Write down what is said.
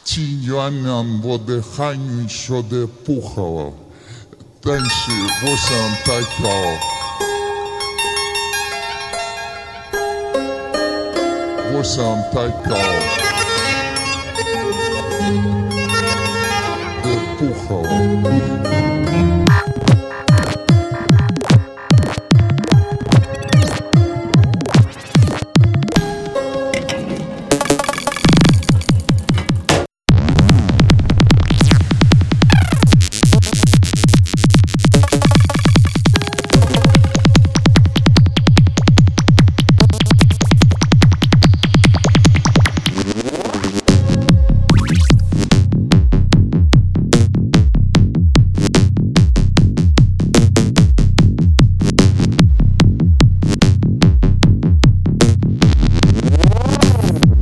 Тиньюаньмян воде ханью шоде пухало. Тенши восам тайкао. Восам тайкао. Де пухало.